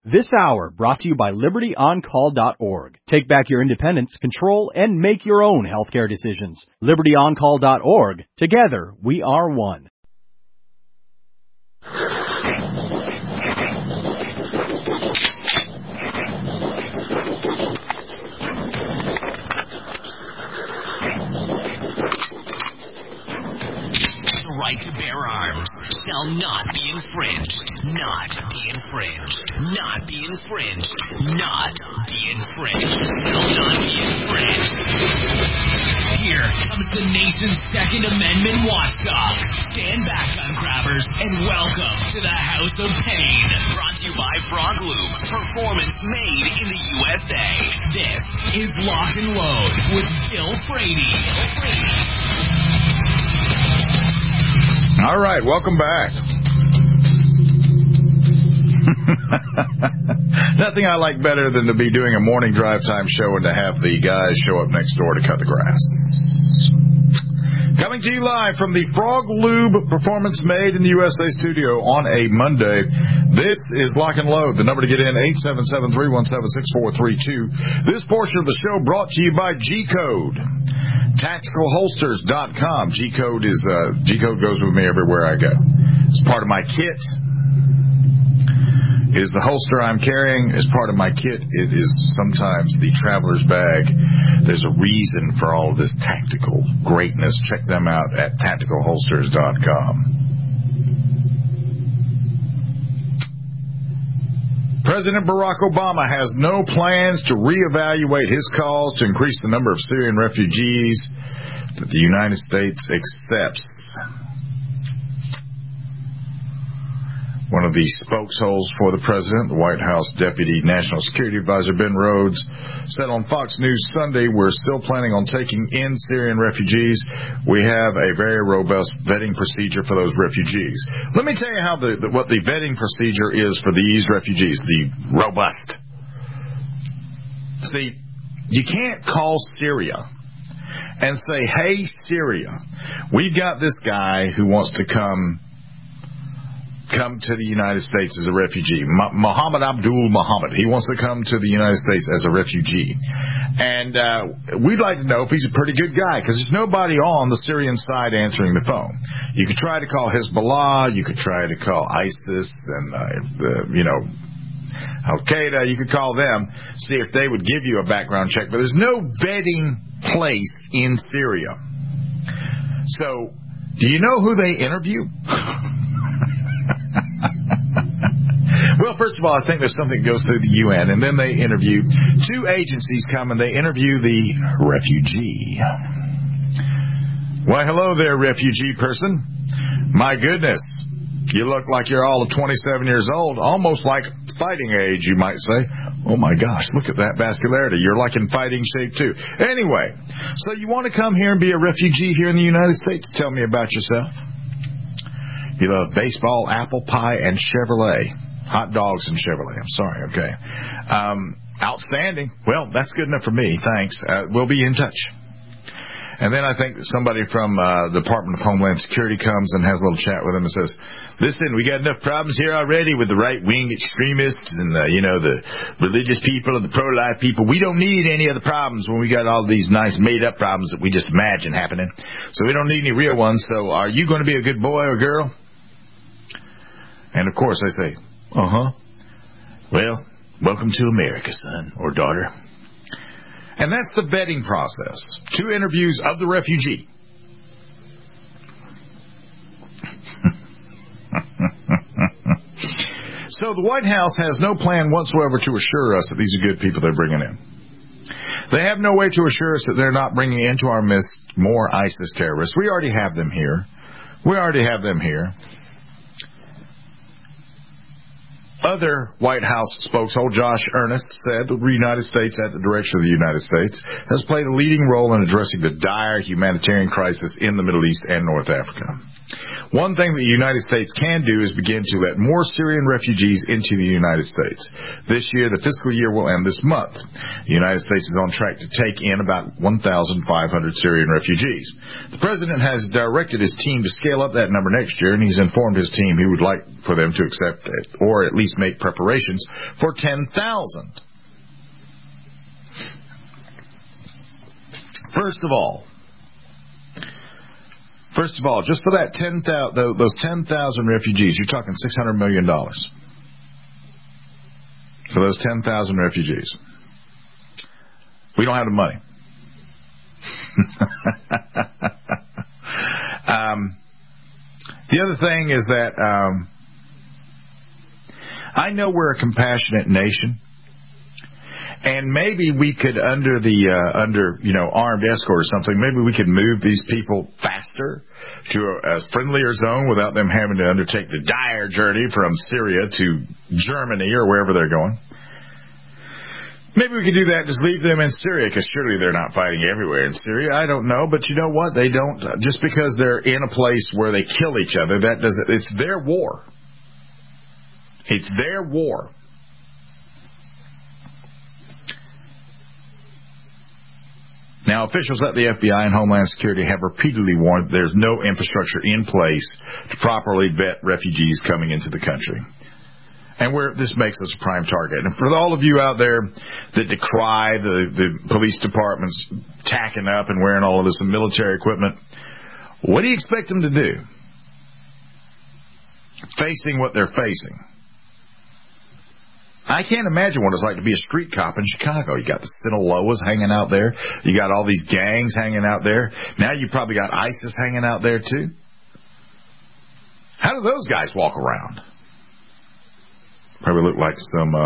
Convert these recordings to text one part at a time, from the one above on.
This hour brought to you by LibertyOnCall.org. Take back your independence, control, and make your own healthcare decisions. LibertyOnCall.org. Together, we are one. Right to bear arms shall not be infringed. Not be infringed. Not be infringed. Not be infringed. Shall not be infringed. Here comes the nation's Second Amendment watchdog. Stand back, gun grabbers, and welcome to the House of Pain. Brought to you by Frog Lube. Performance made in the USA. This is Lock and Load with Bill Frady. All right, welcome back. Nothing I like better than to be doing a morning drive time show and to have the guys show up next door to cut the grass. Coming to you live from the Frog Lube Performance Made in the USA studio on a Monday. This is Lock and Load. The number to get in, 877-317-6432. This portion of the show brought to you by G-Code. TacticalHolsters.com. G-Code goes with me everywhere I go. It's part of my kit. It is the holster I'm carrying as part of my kit. It is sometimes the traveler's bag. There's a reason for all of this tactical greatness. Check them out at TacticalHolsters.com. President Barack Obama has no plans to reevaluate his calls to increase the number of Syrian refugees that the United States accepts. One of the spokesholes for the president, the White House Deputy National Security Advisor Ben Rhodes, said on Fox News Sunday, we're still planning on taking in Syrian refugees. We have a very robust vetting procedure for those refugees. Let me tell you how what the vetting procedure is for these refugees, the robust. See, you can't call Syria and say, hey, Syria, we've got this guy who wants to come to the United States as a refugee. Mohammed Abdul Mohammed. He wants to come to the United States as a refugee. And we'd like to know if he's a pretty good guy, because there's nobody on the Syrian side answering the phone. You could try to call Hezbollah. You could try to call ISIS and, Al-Qaeda. You could call them, see if they would give you a background check. But there's no vetting place in Syria. So, do you know who they interview? Well, first of all, I think there's something that goes through the UN, and then they interview. Two agencies come and they interview the refugee. Why, hello there, refugee person. My goodness, you look like you're all of 27 years old, almost like fighting age, you might say. Oh, my gosh, look at that vascularity. You're like in fighting shape, too. Anyway, so you want to come here and be a refugee here in the United States? Tell me about yourself. You love baseball, apple pie, and Chevrolet. Hot dogs and Chevrolet. I'm sorry, okay. Outstanding. Well, that's good enough for me. Thanks. We'll be in touch. And then I think somebody from the Department of Homeland Security comes and has a little chat with him and says, listen, we got enough problems here already with the right-wing extremists and, the religious people and the pro-life people. We don't need any other problems when we got all these nice made-up problems that we just imagine happening. So we don't need any real ones. So are you going to be a good boy or girl? And, of course, I say, well, welcome to America, son or daughter. And that's the vetting process. 2 interviews of the refugee. So the White House has no plan whatsoever to assure us that these are good people they're bringing in. They have no way to assure us that they're not bringing into our midst more ISIS terrorists. We already have them here. Other White House spokesman Josh Earnest said the United States, at the direction of the United States, has played a leading role in addressing the dire humanitarian crisis in the Middle East and North Africa. One thing that the United States can do is begin to let more Syrian refugees into the United States. This year, the fiscal year will end this month. The United States is on track to take in about 1,500 Syrian refugees. The president has directed his team to scale up that number next year, and he's informed his team he would like for them to accept it, or at least make preparations for 10,000. First of all, just for that those 10,000 refugees, you're talking $600 million. For those 10,000 refugees. We don't have the money. The other thing is that I know we're a compassionate nation, and maybe we could, under armed escort or something, maybe we could move these people faster to a friendlier zone without them having to undertake the dire journey from Syria to Germany or wherever they're going. Maybe we could do that, just leave them in Syria, because surely they're not fighting everywhere in Syria. I don't know, but you know what? They don't, just because they're in a place where they kill each other, that doesn't, it's their war. It's their war. Now, officials at the FBI and Homeland Security have repeatedly warned there's no infrastructure in place to properly vet refugees coming into the country. And this makes us a prime target. And for all of you out there that decry the police departments tacking up and wearing all of this military equipment, what do you expect them to do? Facing what they're facing. I can't imagine what it's like to be a street cop in Chicago. You got the Sinaloas hanging out there. You got all these gangs hanging out there. Now you probably got ISIS hanging out there too. How do those guys walk around? Probably look like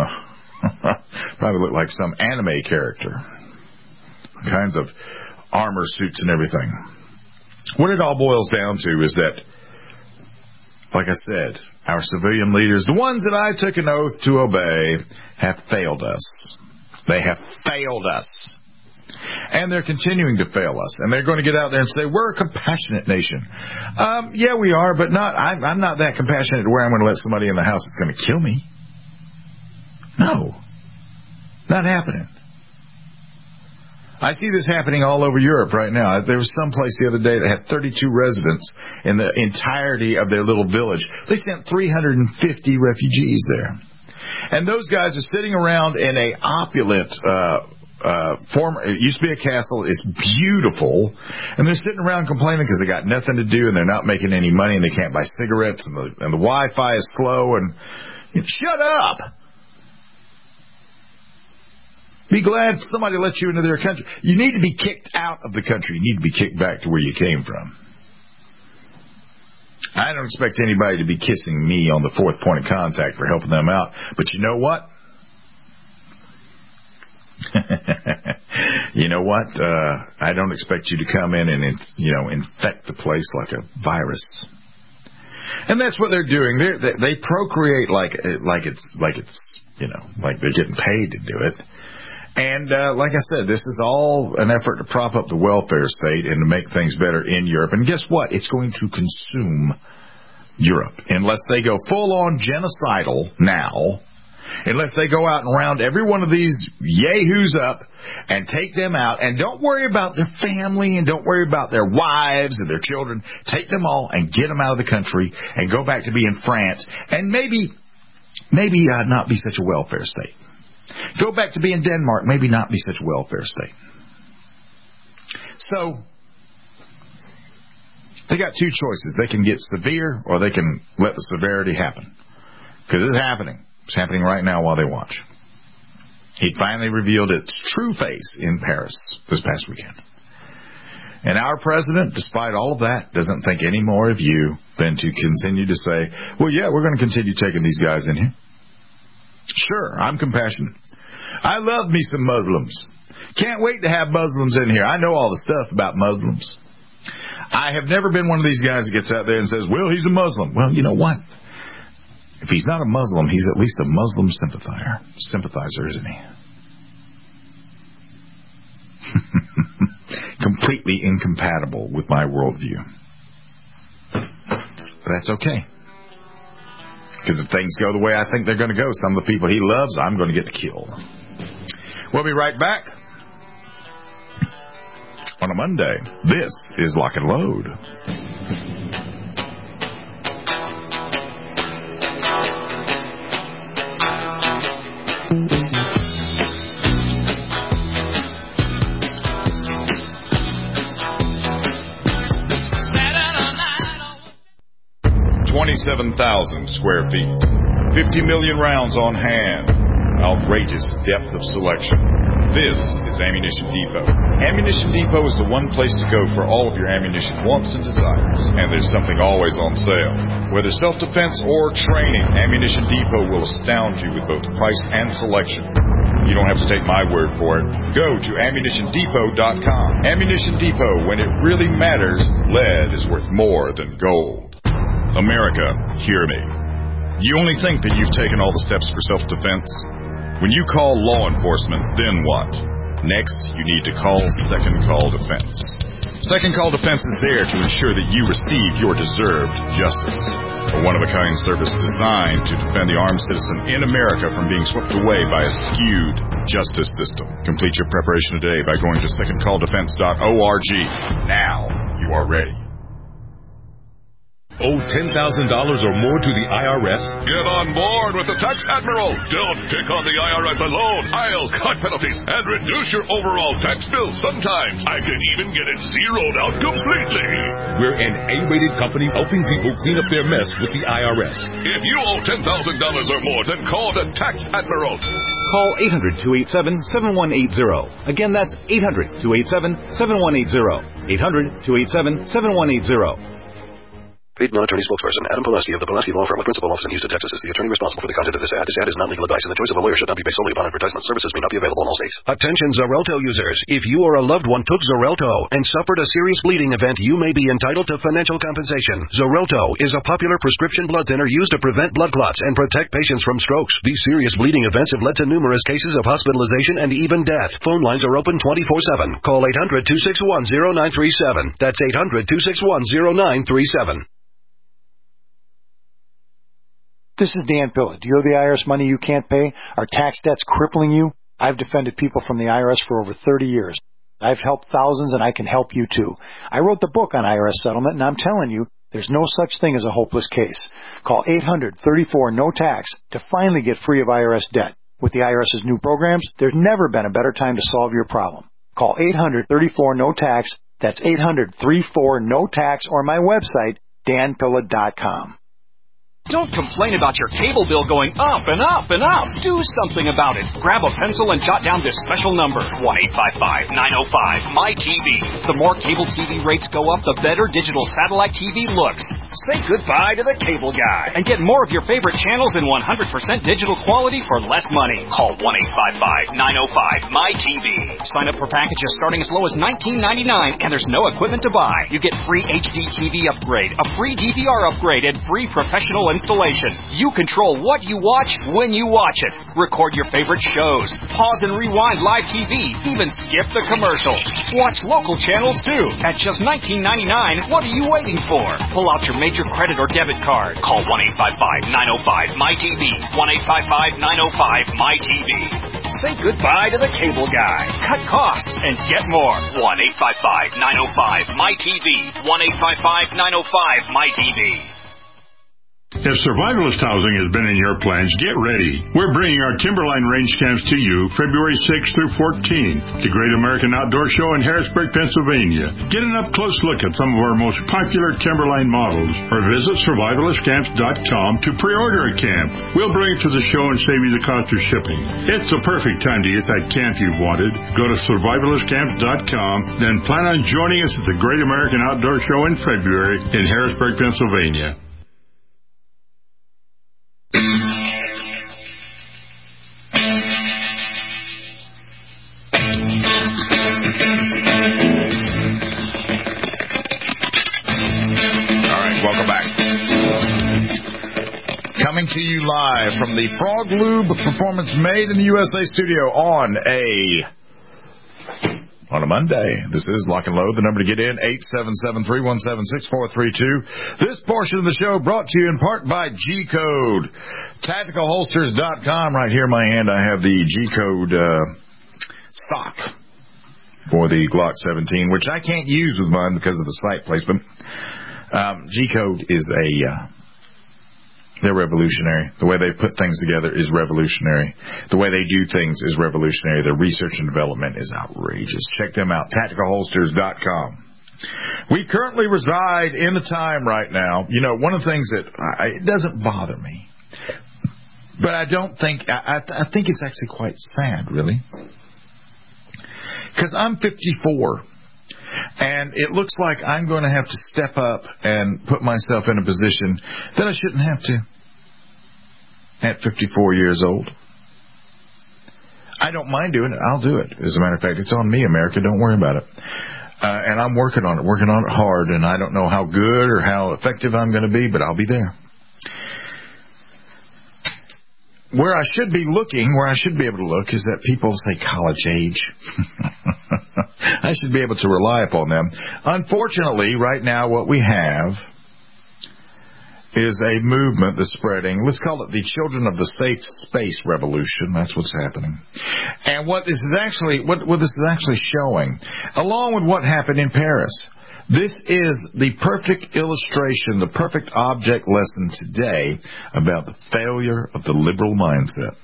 some anime character. All kinds of armor suits and everything. What it all boils down to is that, like I said, our civilian leaders, the ones that I took an oath to obey, have failed us. They have failed us. And they're continuing to fail us. And they're going to get out there and say, we're a compassionate nation. Yeah, we are, but I'm not that compassionate where I'm going to let somebody in the house that's going to kill me. No. Not happening. I see this happening all over Europe right now. There was some place the other day that had 32 residents in the entirety of their little village. They sent 350 refugees there. And those guys are sitting around in a opulent it used to be a castle. It's beautiful. And they're sitting around complaining because they got nothing to do and they're not making any money and they can't buy cigarettes and the Wi-Fi is slow. And shut up! Be glad somebody let you into their country. You need to be kicked out of the country. You need to be kicked back to where you came from. I don't expect anybody to be kissing me on the fourth point of contact for helping them out. But you know what? You know what? I don't expect you to come in and infect the place like a virus. And that's what they're doing. They procreate like it's like they're getting paid to do it. And like I said, this is all an effort to prop up the welfare state and to make things better in Europe. And guess what? It's going to consume Europe unless they go full-on genocidal now, unless they go out and round every one of these yahoos up and take them out. And don't worry about their family and don't worry about their wives and their children. Take them all and get them out of the country and go back to being France and maybe not be such a welfare state. Go back to being Denmark, maybe not be such a welfare state. So, they got two choices. They can get severe or they can let the severity happen. Because it's happening. It's happening right now while they watch. He finally revealed its true face in Paris this past weekend. And our president, despite all of that, doesn't think any more of you than to continue to say, well, yeah, we're going to continue taking these guys in here. Sure, I'm compassionate. I love me some Muslims. Can't wait to have Muslims in here. I know all the stuff about Muslims. I have never been one of these guys that gets out there and says, well, he's a Muslim. Well, you know what? If he's not a Muslim, he's at least a Muslim sympathizer, isn't he? Completely incompatible with my worldview. But that's okay. Because if things go the way I think they're going to go, some of the people he loves, I'm going to get to kill. We'll be right back on a Monday. This is Lock and Load. $27,000 square feet. 50 million rounds on hand. Outrageous depth of selection. This is Ammunition Depot. Ammunition Depot is the one place to go for all of your ammunition wants and desires. And there's something always on sale. Whether self-defense or training, Ammunition Depot will astound you with both price and selection. You don't have to take my word for it. Go to AmmunitionDepot.com. Ammunition Depot, when it really matters, lead is worth more than gold. America, hear me. You only think that you've taken all the steps for self-defense? When you call law enforcement, then what? Next, you need to call Second Call Defense. Second Call Defense is there to ensure that you receive your deserved justice. A one-of-a-kind service designed to defend the armed citizen in America from being swept away by a skewed justice system. Complete your preparation today by going to secondcalldefense.org. Now you are ready. Owe $10,000 or more to the IRS? Get on board with the Tax Admiral. Don't take on the IRS alone. I'll cut penalties and reduce your overall tax bill. Sometimes I can even get it zeroed out completely. We're an A-rated company helping people clean up their mess with the IRS. If you owe $10,000 or more, then call the Tax Admiral. Call 800-287-7180. Again, that's 800-287-7180. 800-287-7180. Paid non-attorney spokesperson Adam Pulaski of the Pulaski Law Firm with principal office in Houston, Texas, is the attorney responsible for the content of this ad. This ad is not legal advice, and the choice of a lawyer should not be based solely upon advertisement. Services may not be available in all states. Attention Xarelto users. If you or a loved one took Xarelto and suffered a serious bleeding event, you may be entitled to financial compensation. Xarelto is a popular prescription blood thinner used to prevent blood clots and protect patients from strokes. These serious bleeding events have led to numerous cases of hospitalization and even death. Phone lines are open 24/7. Call 800-261-0937. That's 800-261-0937. This is Dan Pilla. Do you owe the IRS money you can't pay? Are tax debts crippling you? I've defended people from the IRS for over 30 years. I've helped thousands, and I can help you too. I wrote the book on IRS settlement, and I'm telling you, there's no such thing as a hopeless case. Call 800-34-NO-TAX to finally get free of IRS debt. With the IRS's new programs, there's never been a better time to solve your problem. Call 800-34-NO-TAX. That's 800-34-NO-TAX, or my website, danpilla.com. Don't complain about your cable bill going up and up and up. Do something about it. Grab a pencil and jot down this special number, 1-855-905-MY-TV. The more cable TV rates go up, the better digital satellite TV looks. Say goodbye to the cable guy and get more of your favorite channels in 100% digital quality for less money. Call 1-855-905-MY-TV. Sign up for packages starting as low as $19.99, and there's no equipment to buy. You get free HD TV upgrade, a free DVR upgrade, and free professional installation. You control what you watch when you watch it. Record your favorite shows. Pause and rewind live TV. Even skip the commercials. Watch local channels too. At just $19.99, what are you waiting for? Pull out your major credit or debit card. Call 1-855-905-MY-TV. 1-855-905-MY-TV. Say goodbye to the cable guy. Cut costs and get more. 1-855-905-MY-TV. 1-855-905-MY-TV. If survivalist housing has been in your plans, get ready. We're bringing our Timberline range camps to you February 6th through 14th, the Great American Outdoor Show in Harrisburg, Pennsylvania. Get an up-close look at some of our most popular Timberline models, or visit survivalistcamps.com to pre-order a camp. We'll bring it to the show and save you the cost of shipping. It's the perfect time to get that camp you've wanted. Go to survivalistcamps.com, then plan on joining us at the Great American Outdoor Show in February in Harrisburg, Pennsylvania. Coming to you live from the Frog Lube Performance Made in the USA studio on a Monday. This is Lock and Load. The number to get in, 877-317-6432. This portion of the show brought to you in part by G-Code. TacticalHolsters.com. Right here in my hand, I have the G-Code stock for the Glock 17, which I can't use with mine because of the sight placement. G-Code is They're revolutionary. The way they put things together is revolutionary. The way they do things is revolutionary. Their research and development is outrageous. Check them out, tacticalholsters.com. We currently reside in the time right now. You know, one of the things that it doesn't bother me, but I don't think, I think it's actually quite sad, really. Because I'm 54. And it looks like I'm going to have to step up and put myself in a position that I shouldn't have to at 54 years old. I don't mind doing it. I'll do it. As a matter of fact, it's on me, America. Don't worry about it. And I'm working on it hard. And I don't know how good or how effective I'm going to be, but I'll be there. Where I should be able to look is at people, say, college age. I should be able to rely upon them. Unfortunately, right now, what we have is a movement that's spreading. Let's call it the Children of the Safe Space Revolution. That's what's happening. And what this is actually showing, along with what happened in Paris, this is the perfect illustration, the perfect object lesson today about the failure of the liberal mindset.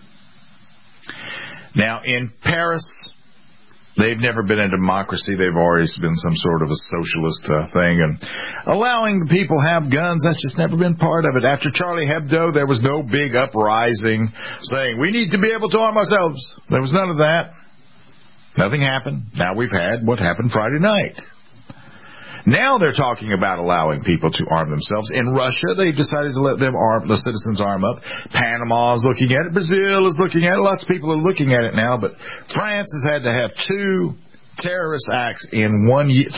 Now, in Paris, they've never been a democracy. They've always been some sort of a socialist thing. And allowing the people to have guns, that's just never been part of it. After Charlie Hebdo, there was no big uprising saying, we need to be able to arm ourselves. There was none of that. Nothing happened. Now we've had what happened Friday night. Now they're talking about allowing people to arm themselves. In Russia, they've decided to let the citizens arm up. Panama is looking at it. Brazil is looking at it. Lots of people are looking at it now. But France has had to have 3 terrorist acts in 1 year.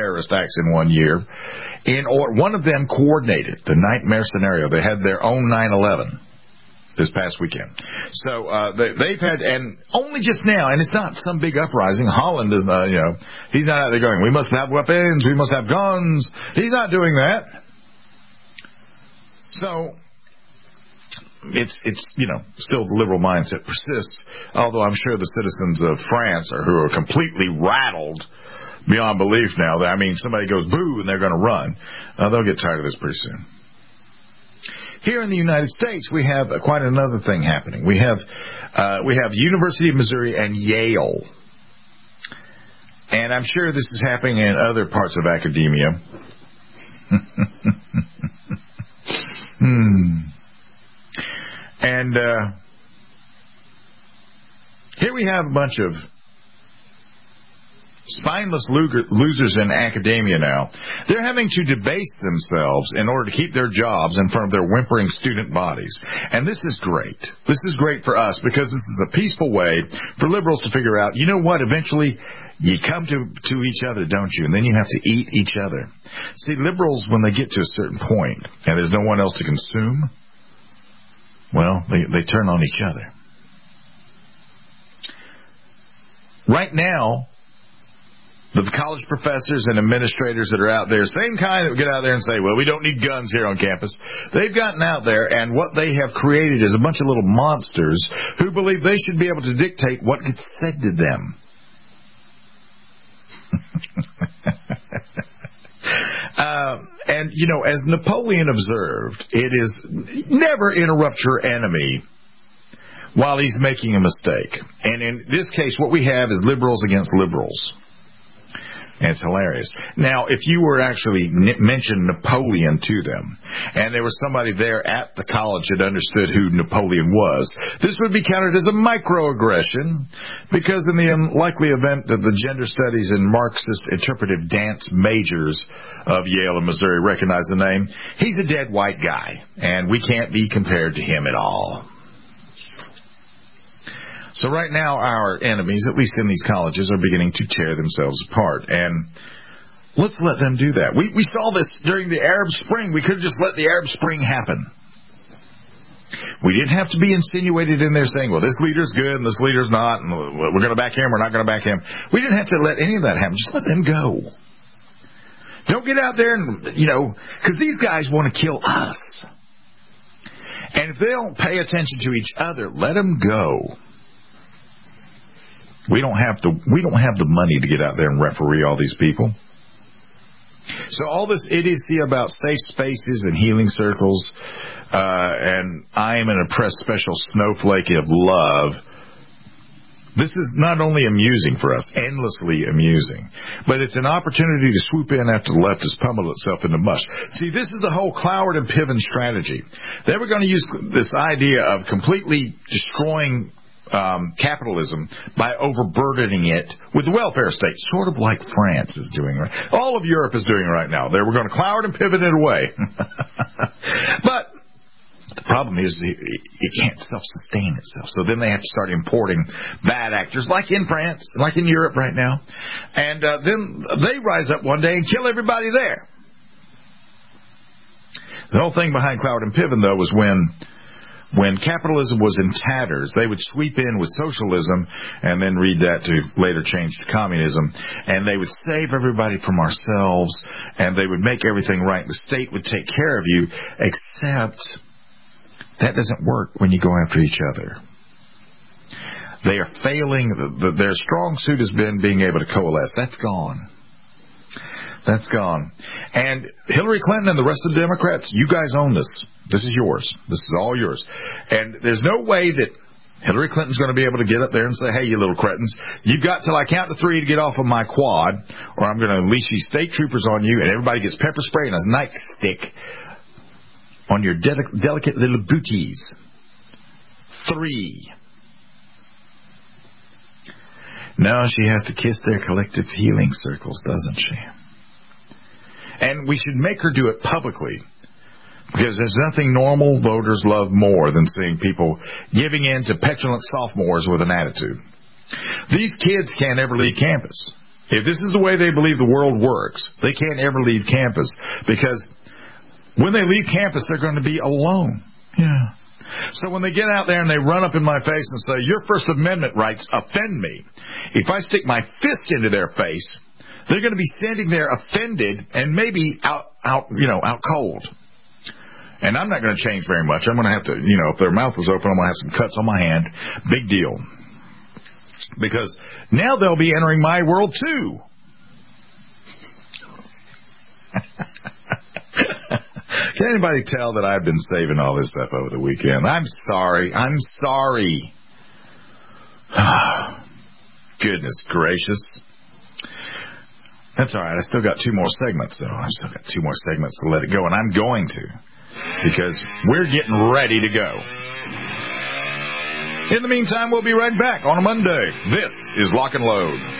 One of them coordinated the nightmare scenario. They had their own 9/11. This past weekend. So they've had, and only just now, and it's not some big uprising. Holland is not, he's not out there going, we must have weapons, we must have guns. He's not doing that. So it's still the liberal mindset persists, although I'm sure the citizens of France who are completely rattled beyond belief now. I mean, somebody goes boo and they're going to run. They'll get tired of this pretty soon. Here in the United States, we have quite another thing happening. We have University of Missouri and Yale. And I'm sure this is happening in other parts of academia. And here we have a bunch of spineless losers in academia now. They're having to debase themselves in order to keep their jobs in front of their whimpering student bodies. And this is great. This is great for us because this is a peaceful way for liberals to figure out, you know what, eventually you come to each other, don't you? And then you have to eat each other. See, liberals, when they get to a certain point and there's no one else to consume, well, they turn on each other. Right now, the college professors and administrators that are out there, same kind that get out there and say, well, we don't need guns here on campus. They've gotten out there, and what they have created is a bunch of little monsters who believe they should be able to dictate what gets said to them. And, as Napoleon observed, it is never interrupt your enemy while he's making a mistake. And in this case, what we have is liberals against liberals. And it's hilarious. Now, if you were actually mentioned Napoleon to them, and there was somebody there at the college that understood who Napoleon was, this would be counted as a microaggression, because in the unlikely event that the gender studies and Marxist interpretive dance majors of Yale and Missouri recognize the name, he's a dead white guy, and we can't be compared to him at all. So right now, our enemies, at least in these colleges, are beginning to tear themselves apart. And let's let them do that. We saw this during the Arab Spring. We could have just let the Arab Spring happen. We didn't have to be insinuated in there saying, well, this leader's good and this leader's not, and we're going to back him, we're not going to back him. We didn't have to let any of that happen. Just let them go. Don't get out there and, because these guys want to kill us. And if they don't pay attention to each other, let them go. We don't have the money to get out there and referee all these people. So all this idiocy about safe spaces and healing circles, and I am an oppressed special snowflake of love, this is not only amusing for us, endlessly amusing, but it's an opportunity to swoop in after the left has pummeled itself into mush. See, this is the whole Cloward and Piven strategy. They were going to use this idea of completely destroying capitalism by overburdening it with the welfare state, sort of like France is doing right. All of Europe is doing right now. They were going to Cloward and Piven it away. But the problem is it can't self-sustain itself. So then they have to start importing bad actors, like in France, like in Europe right now. And then they rise up one day and kill everybody there. The whole thing behind Cloward and Piven, though, was when capitalism was in tatters, they would sweep in with socialism and then read that to later change to communism. And they would save everybody from ourselves, and they would make everything right. The state would take care of you, except that doesn't work when you go after each other. They are failing. Their strong suit has been being able to coalesce. That's gone. That's gone. And Hillary Clinton and the rest of the Democrats, you guys own this. This is yours. This is all yours. And there's no way that Hillary Clinton's going to be able to get up there and say, hey, you little cretins, you've got till I count to 3 to get off of my quad, or I'm going to unleash these state troopers on you, and everybody gets pepper spray and a nightstick on your delicate little booties. 3. No, she has to kiss their collective healing circles, doesn't she? And we should make her do it publicly, because there's nothing normal voters love more than seeing people giving in to petulant sophomores with an attitude. These kids can't ever leave campus. If this is the way they believe the world works, they can't ever leave campus, because when they leave campus, they're going to be alone. Yeah. So when they get out there and they run up in my face and say, your First Amendment rights offend me, if I stick my fist into their face, they're going to be standing there offended and maybe out cold. And I'm not going to change very much. I'm going to have to, if their mouth is open, I'm going to have some cuts on my hand. Big deal. Because now they'll be entering my world too. Can anybody tell that I've been saving all this stuff over the weekend? I'm sorry. Goodness gracious. That's all right. I still got 2 more segments, though. I've still got 2 more segments to let it go, and I'm going to, because we're getting ready to go. In the meantime, we'll be right back on a Monday. This is Lock and Load.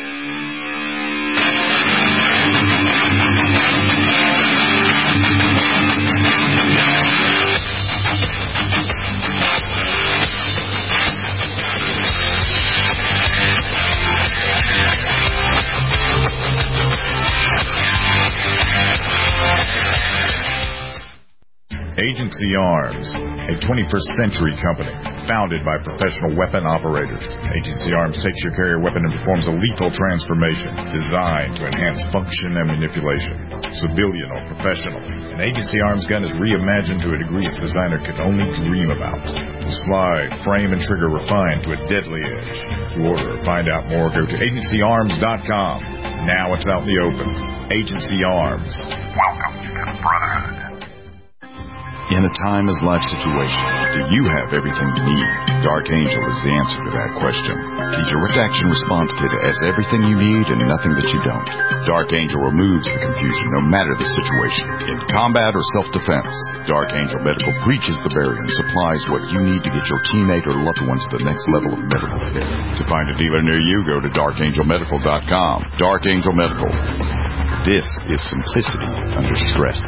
Agency Arms, a 21st century company founded by professional weapon operators. Agency Arms takes your carrier weapon and performs a lethal transformation designed to enhance function and manipulation, civilian or professional. An Agency Arms gun is reimagined to a degree its designer could only dream about. The slide, frame, and trigger refined to a deadly edge. To order or find out more, go to agencyarms.com. Now it's out in the open. Agency Arms. Welcome to the Brotherhood. In a timeless life situation, do you have everything you need? Dark Angel is the answer to that question. The Direct Action Response Kit has everything you need and nothing that you don't. Dark Angel removes the confusion no matter the situation. In combat or self-defense, Dark Angel Medical breaches the barrier and supplies what you need to get your teammate or loved ones to the next level of medical care. To find a dealer near you, go to darkangelmedical.com. Dark Angel Medical. This is simplicity under stress.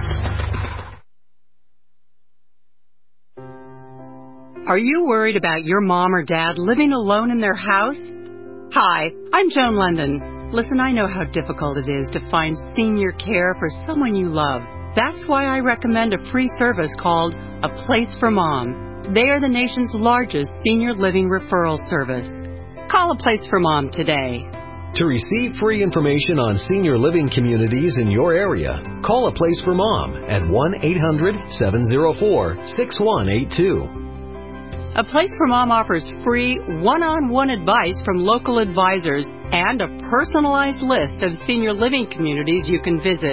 Are you worried about your mom or dad living alone in their house? Hi, I'm Joan London. Listen, I know how difficult it is to find senior care for someone you love. That's why I recommend a free service called A Place for Mom. They are the nation's largest senior living referral service. Call A Place for Mom today. To receive free information on senior living communities in your area, call A Place for Mom at 1-800-704-6182. A Place for Mom offers free one-on-one advice from local advisors and a personalized list of senior living communities you can visit.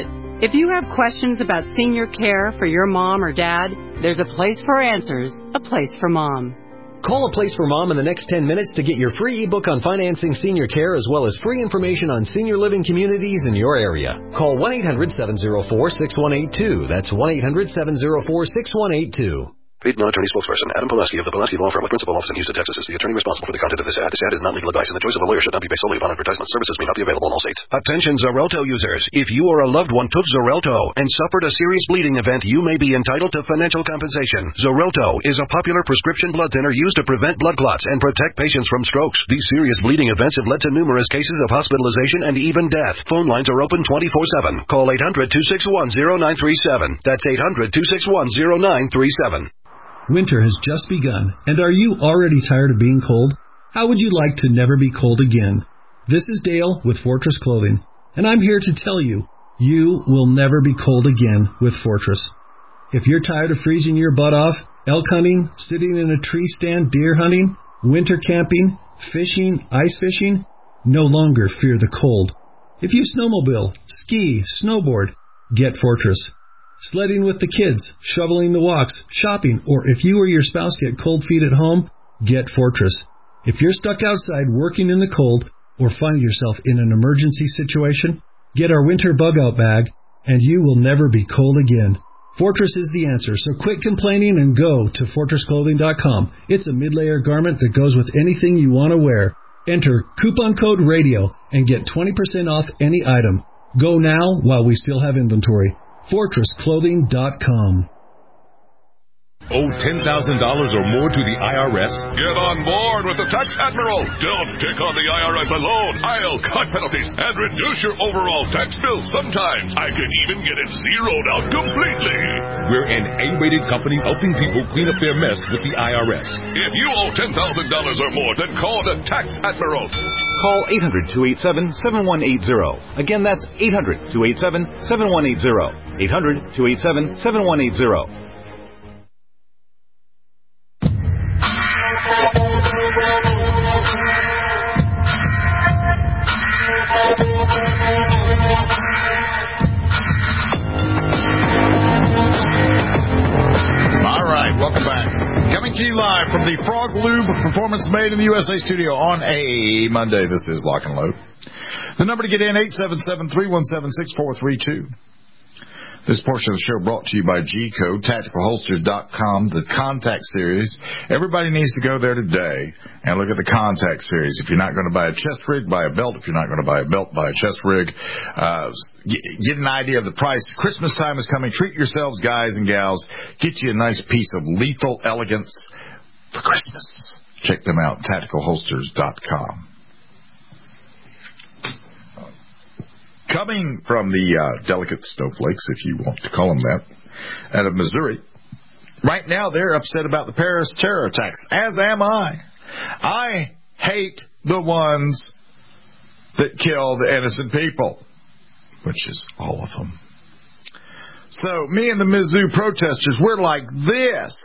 If you have questions about senior care for your mom or dad, there's a place for answers, a place for mom. Call A Place for Mom in the next 10 minutes to get your free ebook on financing senior care as well as free information on senior living communities in your area. Call 1-800-704-6182. That's 1-800-704-6182. Paid non-attorney spokesperson Adam Pulaski of the Pulaski Law Firm with principal office in Houston, Texas is the attorney responsible for the content of this ad. This ad is not legal advice, and the choice of a lawyer should not be based solely upon advertisement. Services may not be available in all states. Attention Xarelto users. If you or a loved one took Xarelto and suffered a serious bleeding event, you may be entitled to financial compensation. Xarelto is a popular prescription blood thinner used to prevent blood clots and protect patients from strokes. These serious bleeding events have led to numerous cases of hospitalization and even death. Phone lines are open 24/7. Call 800-261-0937. That's 800-261-0937. Winter has just begun, and are you already tired of being cold? How would you like to never be cold again? This is Dale with Fortress Clothing, and I'm here to tell you, you will never be cold again with Fortress. If you're tired of freezing your butt off, elk hunting, sitting in a tree stand, deer hunting, winter camping, fishing, ice fishing, no longer fear the cold. If you snowmobile, ski, snowboard, get Fortress. Sledding with the kids, shoveling the walks, shopping, or if you or your spouse get cold feet at home, get Fortress. If you're stuck outside working in the cold or find yourself in an emergency situation, get our winter bug-out bag, and you will never be cold again. Fortress is the answer, so quit complaining and go to FortressClothing.com. It's a mid-layer garment that goes with anything you want to wear. Enter coupon code RADIO and get 20% off any item. Go now while we still have inventory. FortressClothing.com. Owe $10,000 or more to the IRS? Get on board with the Tax Admiral. Don't take on the IRS alone. I'll cut penalties and reduce your overall tax bill. Sometimes I can even get it zeroed out completely. We're an A-rated company helping people clean up their mess with the IRS. If you owe $10,000 or more, then call the Tax Admiral. Call 800-287-7180. Again, that's 800-287-7180. 800-287-7180. Welcome back. Coming to you live from the Frog Lube Performance Made in the USA studio on a Monday. This is Lock and Load. The number to get in, 877-317-6432. This portion of the show brought to you by G-Code, TacticalHolsters.com, the Contact Series. Everybody needs to go there today and look at the Contact Series. If you're not going to buy a chest rig, buy a belt. If you're not going to buy a belt, buy a chest rig. Get an idea of the price. Christmas time is coming. Treat yourselves, guys and gals. Get you a nice piece of lethal elegance for Christmas. Check them out, TacticalHolsters.com. Coming from the delicate snowflakes, if you want to call them that, out of Missouri, right now they're upset about the Paris terror attacks, as am I. I hate the ones that kill the innocent people, which is all of them. So me and the Mizzou protesters, we're like this.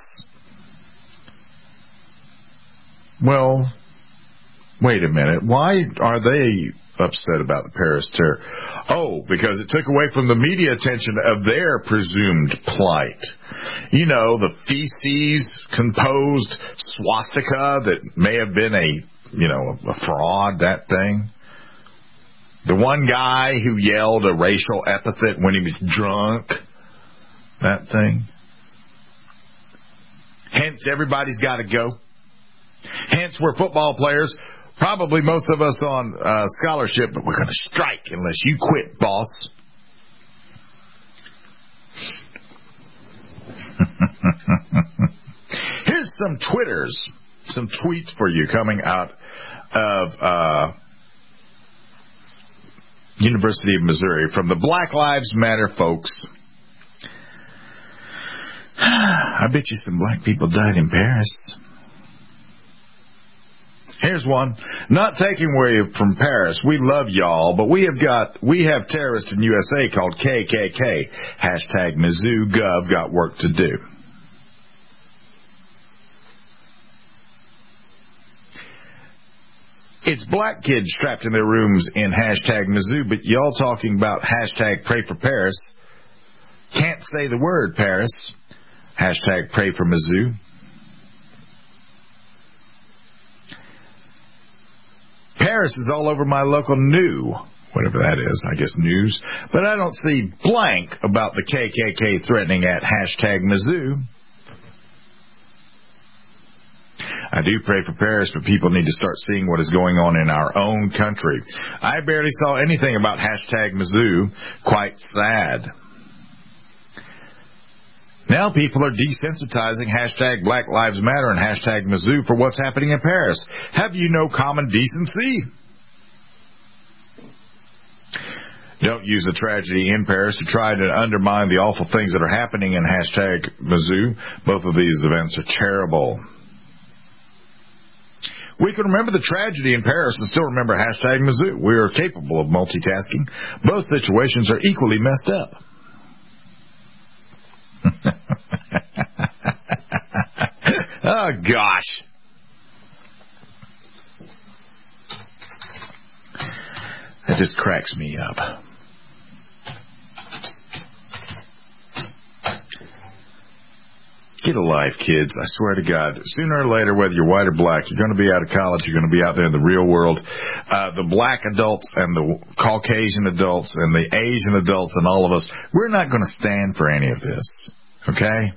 Well, wait a minute. Why are they upset about the Paris terror? Oh, because it took away from the media attention of their presumed plight. You know, the feces composed swastika that may have been a fraud, that thing. The one guy who yelled a racial epithet when he was drunk, that thing. Hence, everybody's got to go. Hence, we're football players. Probably most of us on scholarship, but we're going to strike unless you quit, boss. Here's some tweets for you coming out of University of Missouri from the Black Lives Matter folks. I bet you some black people died in Paris. Here's one. Not taking away from Paris. We love y'all, but we have terrorists in USA called KKK. Hashtag Mizzou Gov got work to do. It's black kids trapped in their rooms in hashtag Mizzou, but y'all talking about hashtag Pray for Paris. Can't say the word, Paris. Hashtag pray for Mizzou. Paris is all over my local whatever that is, I guess news, but I don't see blank about the KKK threatening at hashtag Mizzou. I do pray for Paris, but people need to start seeing what is going on in our own country. I barely saw anything about hashtag Mizzou. Quite sad. Now people are desensitizing hashtag Black Lives Matter and hashtag Mizzou for what's happening in Paris. Have you no common decency? Don't use the tragedy in Paris to try to undermine the awful things that are happening in hashtag Mizzou. Both of these events are terrible. We can remember the tragedy in Paris and still remember hashtag Mizzou. We are capable of multitasking. Both situations are equally messed up. Oh, gosh. That just cracks me up. Get a life, kids. I swear to God. Sooner or later, whether you're white or black, you're going to be out of college. You're going to be out there in the real world. The black adults and the Caucasian adults and the Asian adults and all of us, we're not going to stand for any of this. Okay?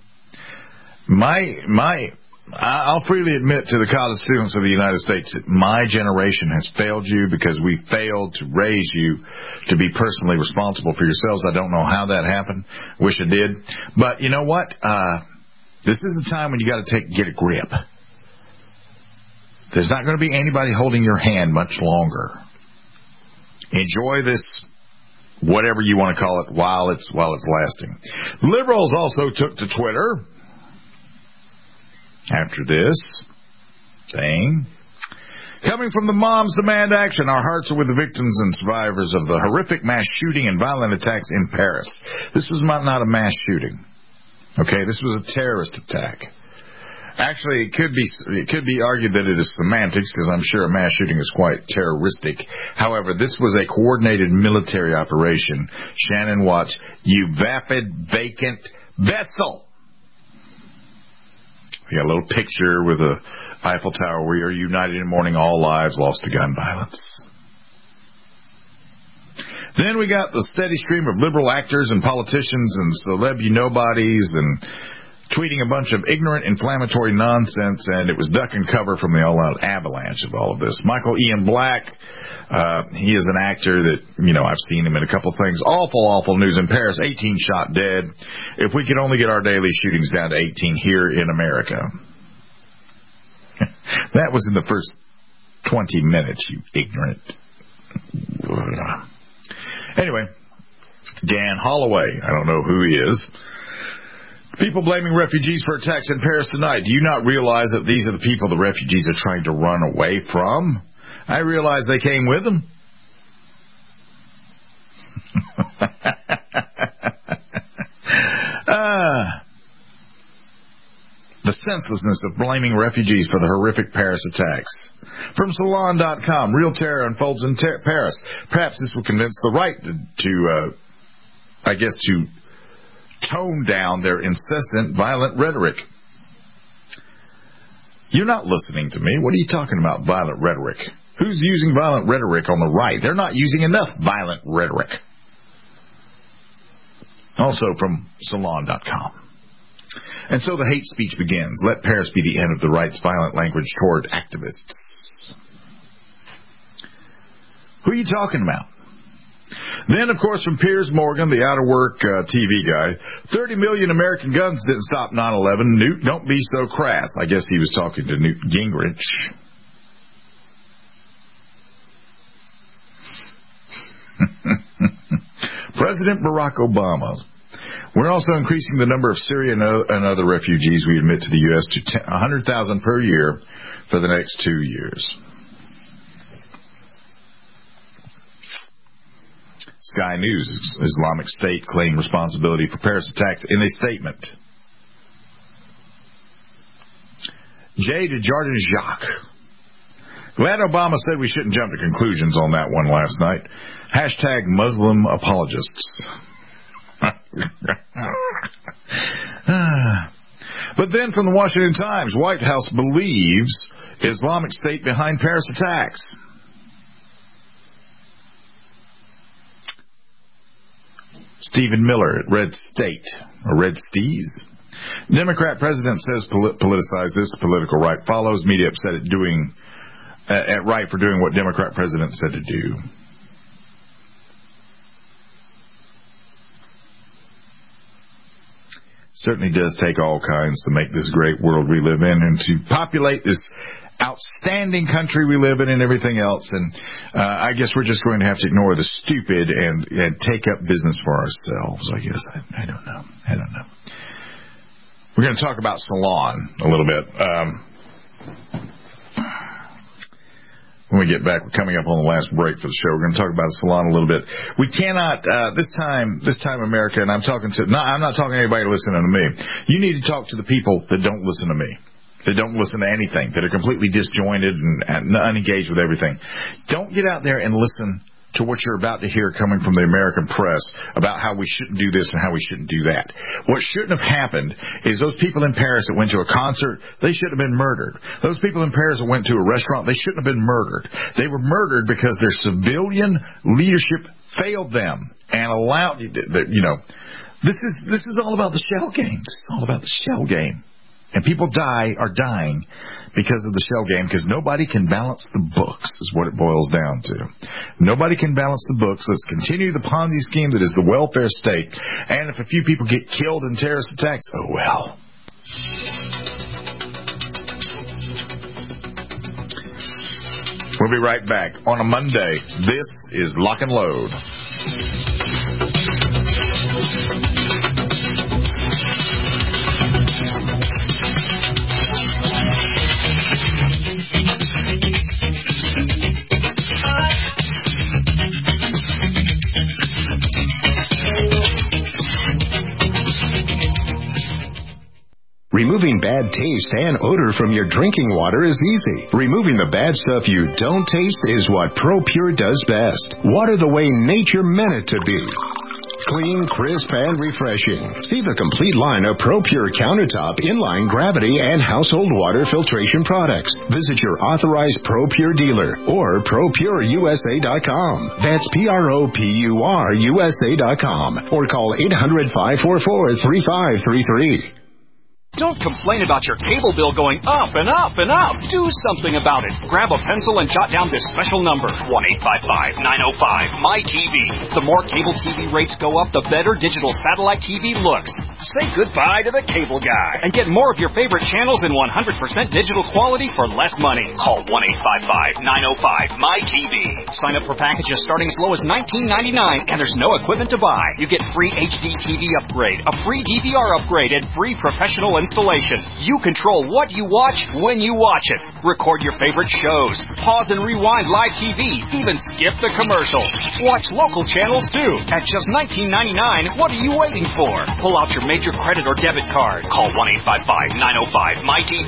I'll freely admit to the college students of the United States that my generation has failed you because we failed to raise you to be personally responsible for yourselves. I don't know how that happened. Wish I did. But you know what? This is the time when you got to get a grip. There's not going to be anybody holding your hand much longer. Enjoy this, whatever you want to call it, while it's lasting. Liberals also took to Twitter after this thing. Coming from the Moms Demand Action, our hearts are with the victims and survivors of the horrific mass shooting and violent attacks in Paris. This was not a mass shooting. Okay, this was a terrorist attack. Actually, it could be argued that it is semantics, because I'm sure a mass shooting is quite terroristic. However, this was a coordinated military operation. Shannon Watts, you vapid, vacant vessel. We got a little picture with a Eiffel Tower. We are united in mourning all lives lost to gun violence. Then we got the steady stream of liberal actors and politicians and celeb-you-nobodies and tweeting a bunch of ignorant, inflammatory nonsense, and it was duck and cover from the all-out avalanche of all of this. Michael Ian Black, he is an actor that, I've seen him in a couple things. Awful news in Paris, 18 shot dead. If we could only get our daily shootings down to 18 here in America. That was in the first 20 minutes, you ignorant. Anyway, Dan Holloway, I don't know who he is. People blaming refugees for attacks in Paris tonight. Do you not realize that these are the people the refugees are trying to run away from? I realize they came with them. The senselessness of blaming refugees for the horrific Paris attacks. From Salon.com, real terror unfolds in Paris. Perhaps this will convince the right to tone down their incessant violent rhetoric. You're not listening to me. What are you talking about, violent rhetoric? Who's using violent rhetoric on the right? They're not using enough violent rhetoric. Also from Salon.com. And so the hate speech begins. Let Paris be the end of the right's violent language toward activists. Who are you talking about? Then, of course, from Piers Morgan, the out-of-work TV guy, 30 million American guns didn't stop 9/11. Newt, don't be so crass. I guess he was talking to Newt Gingrich. President Barack Obama. We're also increasing the number of Syrian and other refugees we admit to the U.S. to 100,000 per year for the next 2 years. Sky News, Islamic State claimed responsibility for Paris attacks in a statement. J. Desjardins Jacques. Glad Obama said we shouldn't jump to conclusions on that one last night. Hashtag Muslim apologists. But then from the Washington Times, White House believes Islamic State behind Paris attacks. Stephen Miller at Red State, or Red Stees. Democrat president says politicize this. Political right follows. Media upset at right for doing what Democrat president said to do. Certainly does take all kinds to make this great world we live in and to populate this outstanding country we live in and everything else. And I guess we're just going to have to ignore the stupid and take up business for ourselves, I guess. I don't know. We're going to talk about Salon a little bit. When we get back, we're coming up on the last break for the show. We're going to talk about Salon a little bit. We cannot this time, America, and I'm not talking to anybody listening to me. You need to talk to the people that don't listen to me, that don't listen to anything, that are completely disjointed and unengaged with everything. Don't get out there and listen to what you're about to hear coming from the American press about how we shouldn't do this and how we shouldn't do that. What shouldn't have happened is those people in Paris that went to a concert, they should have been murdered. Those people in Paris that went to a restaurant, they shouldn't have been murdered. They were murdered because their civilian leadership failed them and allowed, this is all about the shell game. This is all about the shell game. And people are dying because of the shell game, because nobody can balance the books, is what it boils down to. Nobody can balance the books. Let's continue the Ponzi scheme that is the welfare state. And if a few people get killed in terrorist attacks, oh well. We'll be right back on a Monday. This is Lock and Load. Removing bad taste and odor from your drinking water is easy. Removing the bad stuff you don't taste is what ProPure does best. Water the way nature meant it to be. Clean, crisp, and refreshing. See the complete line of ProPure countertop, inline, gravity, and household water filtration products. Visit your authorized ProPure dealer or ProPureUSA.com. That's ProPureUSA.com. Or call 800-544-3533. Don't complain about your cable bill going up and up and up. Do something about it. Grab a pencil and jot down this special number, 1-855-905-MY-TV. The more cable TV rates go up, the better digital satellite TV looks. Say goodbye to the cable guy and get more of your favorite channels in 100% digital quality for less money. Call 1-855-905-MY-TV. Sign up for packages starting as low as $19.99, and there's no equipment to buy. You get free HD TV upgrade, a free DVR upgrade, and free professional installation. You control what you watch when you watch it. Record your favorite shows. Pause and rewind live TV. Even skip the commercials. Watch local channels too. At just $19.99, what are you waiting for? Pull out your major credit or debit card. Call 1-855-905-MY-TV.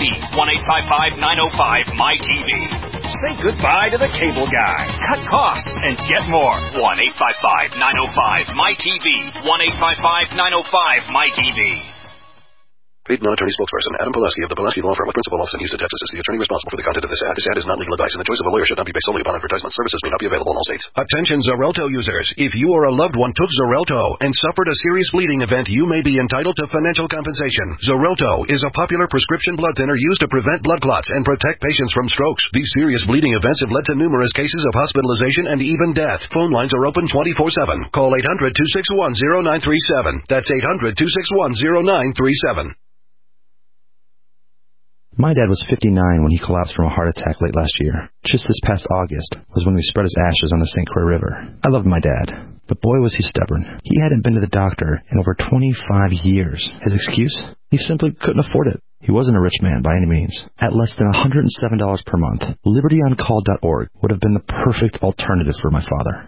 1-855-905-MY-TV. Say goodbye to the cable guy. Cut costs and get more. 1-855-905-MY-TV. 1-855-905-MY-TV. Paid non-attorney spokesperson Adam Pulaski of the Pulaski Law Firm with principal office in Houston, Texas is the attorney responsible for the content of this ad. This ad is not legal advice, and the choice of a lawyer should not be based solely upon advertisement. Services may not be available in all states. Attention Xarelto users. If you or a loved one took Xarelto and suffered a serious bleeding event, you may be entitled to financial compensation. Xarelto is a popular prescription blood thinner used to prevent blood clots and protect patients from strokes. These serious bleeding events have led to numerous cases of hospitalization and even death. Phone lines are open 24/7. Call 800-261-0937. That's 800-261-0937. My dad was 59 when he collapsed from a heart attack late last year. Just this past August was when we spread his ashes on the St. Croix River. I loved my dad, but boy was he stubborn. He hadn't been to the doctor in over 25 years. His excuse? He simply couldn't afford it. He wasn't a rich man by any means. At less than $107 per month, LibertyOnCall.org would have been the perfect alternative for my father.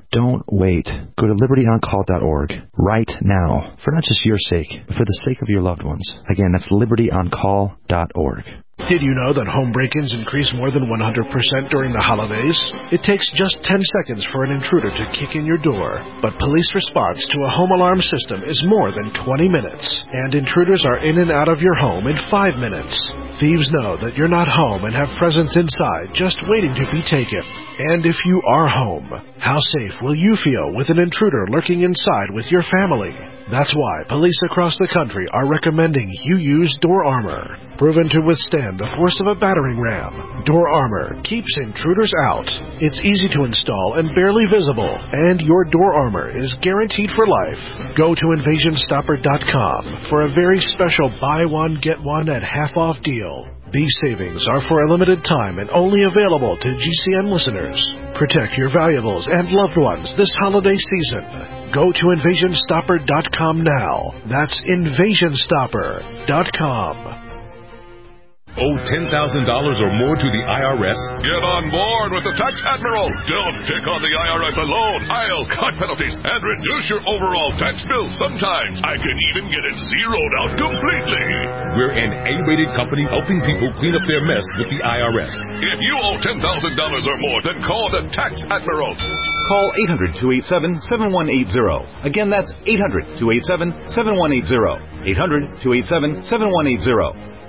Don't wait. Go to libertyoncall.org right now, for not just your sake, but for the sake of your loved ones. Again, that's libertyoncall.org. Did you know that home break-ins increase more than 100% during the holidays? It takes just 10 seconds for an intruder to kick in your door. But police response to a home alarm system is more than 20 minutes. And intruders are in and out of your home in 5 minutes. Thieves know that you're not home and have presents inside just waiting to be taken. And if you are home, how safe will you feel with an intruder lurking inside with your family? That's why police across the country are recommending you use Door Armor. Proven to withstand the force of a battering ram, Door Armor keeps intruders out. It's easy to install and barely visible, and your Door Armor is guaranteed for life. Go to InvasionStopper.com for a very special buy one, get one at half-off deal. These savings are for a limited time and only available to GCN listeners. Protect your valuables and loved ones this holiday season. Go to InvasionStopper.com now. That's InvasionStopper.com. Owe $10,000 or more to the IRS? Get on board with the Tax Admiral. Don't take on the IRS alone. I'll cut penalties and reduce your overall tax bill. Sometimes I can even get it zeroed out completely. We're an A-rated company helping people clean up their mess with the IRS. If you owe $10,000 or more, then call the Tax Admiral. Call 800-287-7180. Again, that's 800-287-7180. 800-287-7180.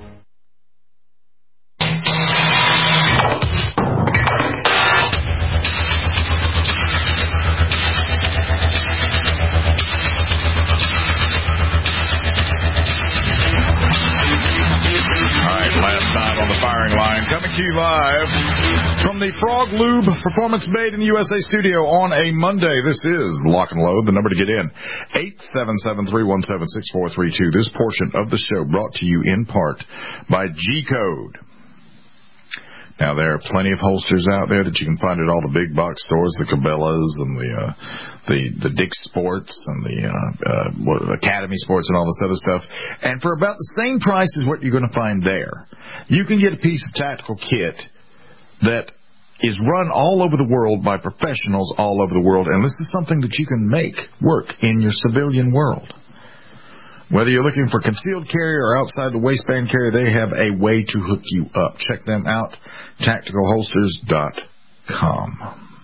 Coming to you live from the Frog Lube Performance Made in the USA studio on a Monday. This is Lock and Load. The number to get in, 877-317-6432. This portion of the show brought to you in part by G-Code. Now, there are plenty of holsters out there that you can find at all the big box stores, the Cabela's and the Dick's Sports and the Academy Sports and all this other stuff. And for about the same price as what you're going to find there, you can get a piece of tactical kit that is run all over the world by professionals all over the world. And this is something that you can make work in your civilian world. Whether you're looking for concealed carry or outside the waistband carry, they have a way to hook you up. Check them out, tacticalholsters.com.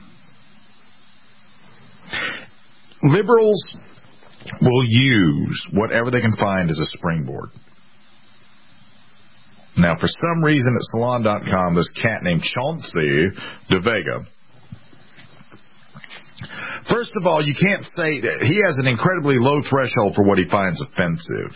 Liberals will use whatever they can find as a springboard. Now, for some reason at Salon.com, this cat named Chauncey DeVega. First of all, you can't say that he has an incredibly low threshold for what he finds offensive.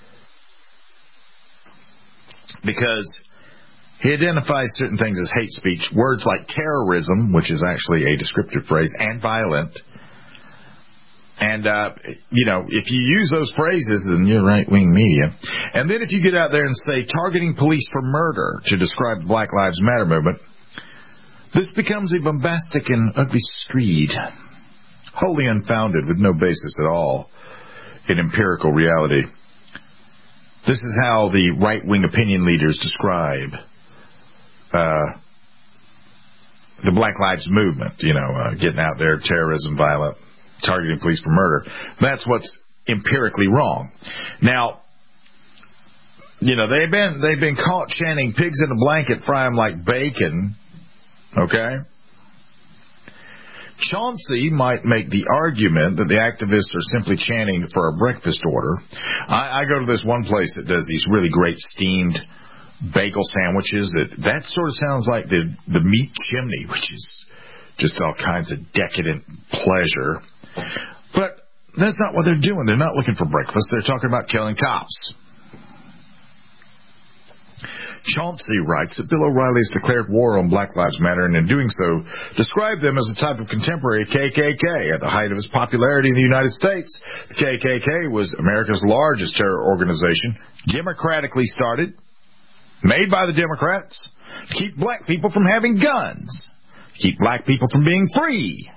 Because he identifies certain things as hate speech. Words like terrorism, which is actually a descriptive phrase, and violent. And, if you use those phrases, then you're right-wing media. And then if you get out there and say targeting police for murder to describe the Black Lives Matter movement, this becomes a bombastic and ugly screed, wholly unfounded with no basis at all in empirical reality. This is how the right-wing opinion leaders describe the Black Lives Movement, getting out there, terrorism, violent, targeting police for murder. That's what's empirically wrong. Now, they've been caught chanting pigs in a blanket, fry them like bacon. Okay? Chauncey might make the argument that the activists are simply chanting for a breakfast order. I go to this one place that does these really great steamed bagel sandwiches. That sort of sounds like the meat chimney, which is just all kinds of decadent pleasure. But that's not what they're doing. They're not looking for breakfast. They're talking about killing cops. Chauncey writes that Bill O'Reilly has declared war on Black Lives Matter, and in doing so, described them as a type of contemporary KKK. At the height of its popularity in the United States, the KKK was America's largest terror organization, democratically started, made by the Democrats, to keep black people from having guns, keep black people from being free.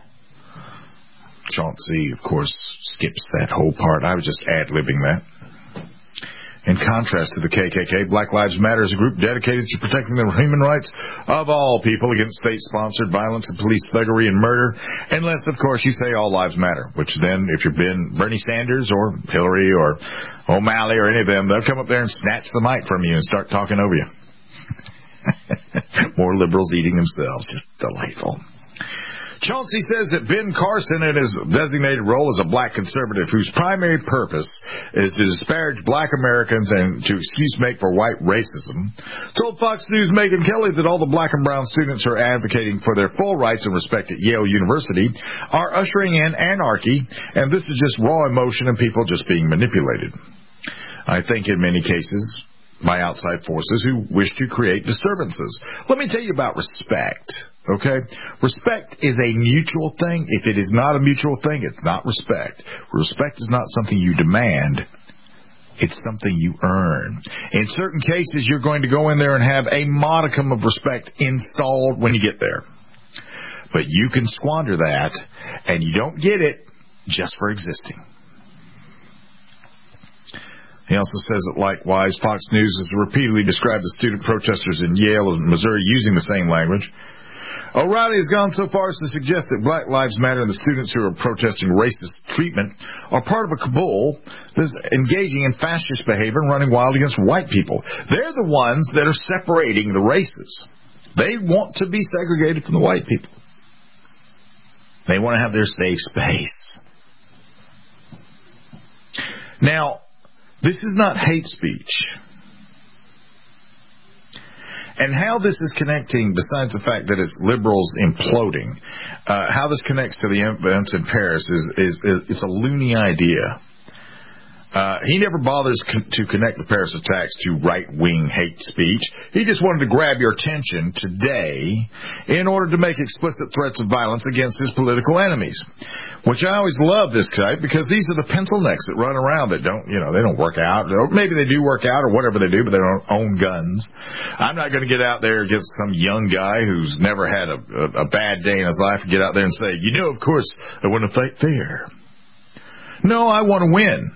Chauncey, of course, skips that whole part. I was just ad-libbing that. In contrast to the KKK, Black Lives Matter is a group dedicated to protecting the human rights of all people against state-sponsored violence and police thuggery and murder, unless, of course, you say all lives matter, which then, if you're Bernie Sanders or Hillary or O'Malley or any of them, they'll come up there and snatch the mic from you and start talking over you. More liberals eating themselves. Just delightful. Chauncey says that Ben Carson, in his designated role as a black conservative whose primary purpose is to disparage black Americans and to make for white racism, told Fox News' Megyn Kelly that all the black and brown students who are advocating for their full rights and respect at Yale University are ushering in anarchy, and this is just raw emotion and people just being manipulated. I think in many cases by outside forces who wish to create disturbances. Let me tell you about respect. Okay? Respect is a mutual thing. If it is not a mutual thing, it's not respect. Respect is not something you demand. It's something you earn. In certain cases, you're going to go in there and have a modicum of respect installed when you get there. But you can squander that, and you don't get it just for existing. He also says that, likewise, Fox News has repeatedly described the student protesters in Yale and Missouri using the same language. O'Reilly has gone so far as to suggest that Black Lives Matter and the students who are protesting racist treatment are part of a cabal that's engaging in fascist behavior and running wild against white people. They're the ones that are separating the races. They want to be segregated from the white people. They want to have their safe space. Now, this is not hate speech. And how this is connecting, besides the fact that it's liberals imploding, how this connects to the events in Paris is it's a loony idea. He never bothers to connect the Paris attacks to right-wing hate speech. He just wanted to grab your attention today in order to make explicit threats of violence against his political enemies. Which I always love this type, because these are the pencil necks that run around that don't, they don't work out. Or maybe they do work out or whatever they do, but they don't own guns. I'm not going to get out there against some young guy who's never had a bad day in his life and get out there and say, of course, I want to fight fair. No, I want to win.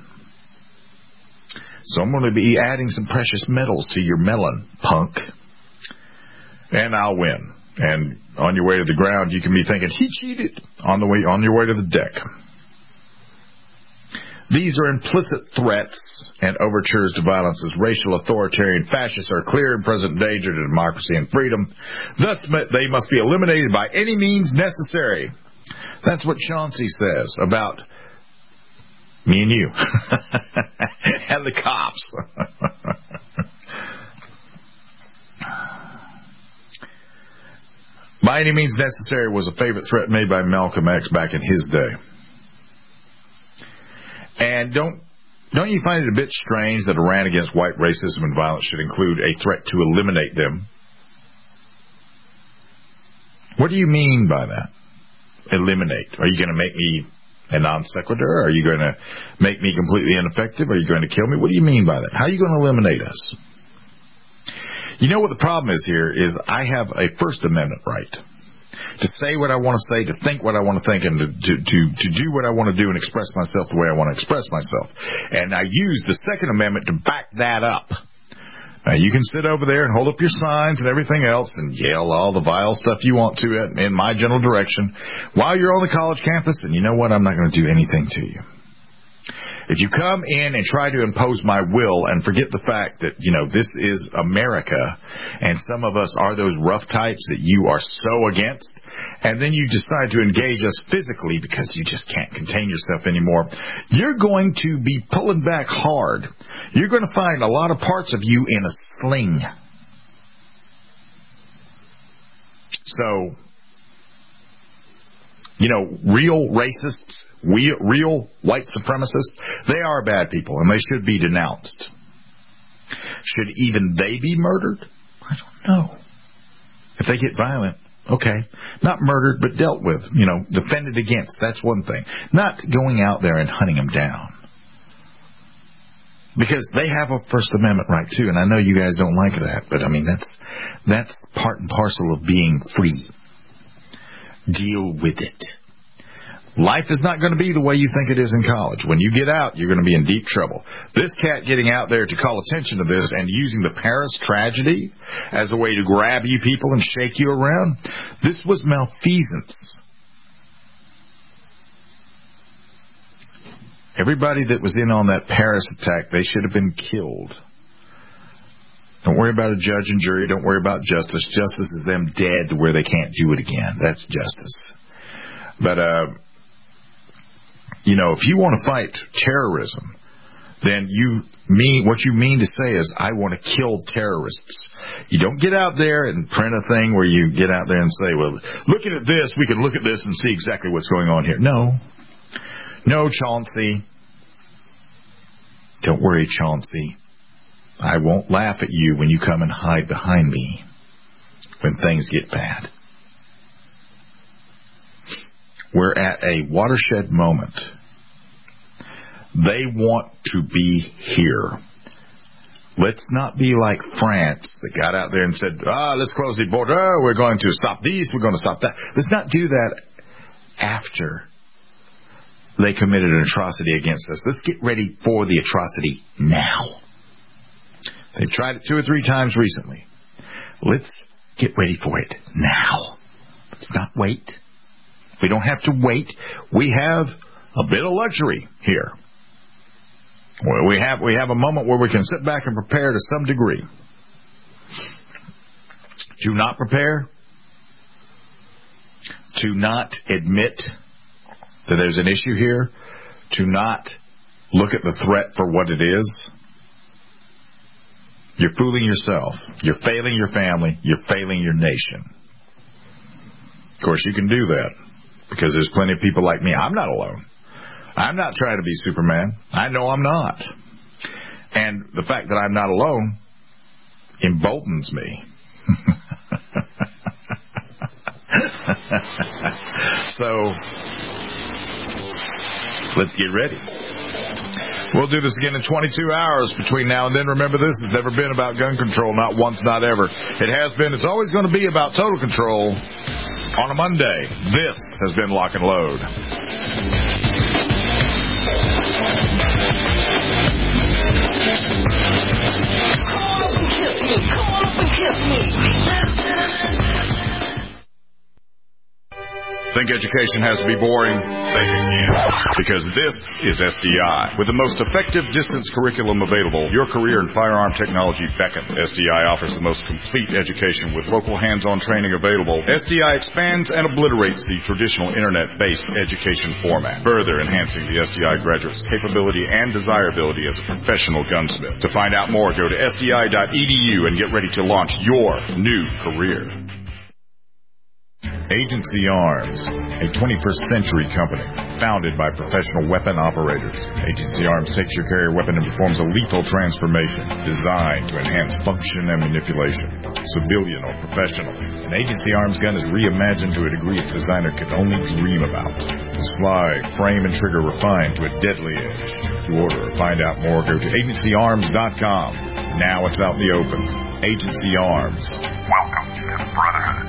So I'm going to be adding some precious metals to your melon, punk. And I'll win. And on your way to the ground, you can be thinking, he cheated, on your way to the deck. These are implicit threats and overtures to violence as racial, authoritarian fascists are clear and present danger to democracy and freedom. Thus, they must be eliminated by any means necessary. That's what Chauncey says about me and you and the cops. By any means necessary was a favorite threat made by Malcolm X back in his day. And don't you find it a bit strange that a rant against white racism and violence should include a threat to eliminate them? What do you mean by that? Eliminate. Are you going to make me a non sequitur? Are you going to make me completely ineffective? Are you going to kill me? What do you mean by that? How are you going to eliminate us? You know what the problem is here is I have a First Amendment right to say what I want to say, to think what I want to think, and to do what I want to do and express myself the way I want to express myself. And I use the Second Amendment to back that up. Now, you can sit over there and hold up your signs and everything else and yell all the vile stuff you want to in my general direction while you're on the college campus, and you know what? I'm not going to do anything to you. If you come in and try to impose my will and forget the fact that, this is America and some of us are those rough types that you are so against, and then you decide to engage us physically because you just can't contain yourself anymore, you're going to be pulling back hard. You're going to find a lot of parts of you in a sling. So, real racists, real white supremacists, they are bad people, and they should be denounced. Should even they be murdered? I don't know. If they get violent, okay. Not murdered, but dealt with, defended against. That's one thing. Not going out there and hunting them down. Because they have a First Amendment right, too, and I know you guys don't like that, but, that's part and parcel of being free. Deal with it. Life is not going to be the way you think it is in college. When you get out, you're going to be in deep trouble. This cat getting out there to call attention to this and using the Paris tragedy as a way to grab you people and shake you around, this was malfeasance. Everybody that was in on that Paris attack, they should have been killed. Don't worry about a judge and jury. Don't worry about justice. Justice is them dead to where they can't do it again. That's justice. But, if you want to fight terrorism, then what you mean to say is, I want to kill terrorists. You don't get out there and print a thing where you get out there and say, well, looking at this, we can look at this and see exactly what's going on here. No, Chauncey. Don't worry, Chauncey. I won't laugh at you when you come and hide behind me when things get bad. We're at a watershed moment. They want to be here. Let's not be like France that got out there and said, let's close the border. We're going to stop these. We're going to stop that. Let's not do that after they committed an atrocity against us. Let's get ready for the atrocity now. They've tried it 2 or 3 times recently. Let's get ready for it now. Let's not wait. We don't have to wait. We have a bit of luxury here. We have a moment where we can sit back and prepare to some degree. To not prepare, to not admit that there's an issue here, to not look at the threat for what it is, you're fooling yourself. You're failing your family. You're failing your nation. Of course, you can do that because there's plenty of people like me. I'm not alone. I'm not trying to be Superman. I know I'm not. And the fact that I'm not alone emboldens me. So, let's get ready. We'll do this again in 22 hours between now and then. Remember, this has never been about gun control, not once, not ever. It has been. It's always going to be about total control on a Monday. This has been Lock and Load. Come on up and kiss me. Think education has to be boring? Think again. Because this is SDI. With the most effective distance curriculum available, your career in firearm technology beckons. SDI offers the most complete education with local hands-on training available. SDI expands and obliterates the traditional internet-based education format, further enhancing the SDI graduate's capability and desirability as a professional gunsmith. To find out more, go to sdi.edu and get ready to launch your new career. Agency Arms, a 21st century company founded by professional weapon operators. Agency Arms takes your carrier weapon and performs a lethal transformation designed to enhance function and manipulation, civilian or professional. An Agency Arms gun is reimagined to a degree its designer could only dream about. The slide, frame, and trigger refined to a deadly edge. To order or find out more, go to agencyarms.com. Now it's out in the open. Agency Arms. Welcome to the Brotherhood.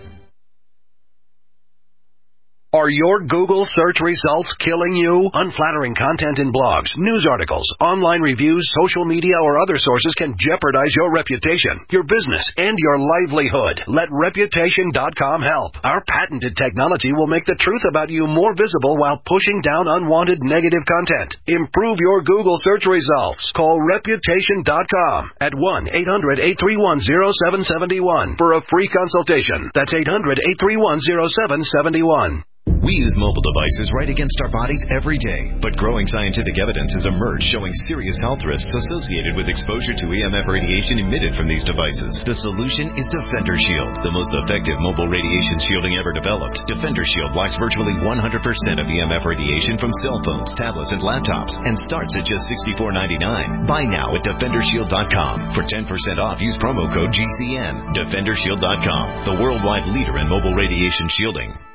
Are your Google search results killing you? Unflattering content in blogs, news articles, online reviews, social media, or other sources can jeopardize your reputation, your business, and your livelihood. Let Reputation.com help. Our patented technology will make the truth about you more visible while pushing down unwanted negative content. Improve your Google search results. Call Reputation.com at 1-800-831-0771 for a free consultation. That's 800-831-0771. We use mobile devices right against our bodies every day, but growing scientific evidence has emerged showing serious health risks associated with exposure to EMF radiation emitted from these devices. The solution is Defender Shield, the most effective mobile radiation shielding ever developed. Defender Shield blocks virtually 100% of EMF radiation from cell phones, tablets, and laptops, and starts at just $64.99. Buy now at DefenderShield.com. For 10% off, use promo code GCN. DefenderShield.com, the worldwide leader in mobile radiation shielding.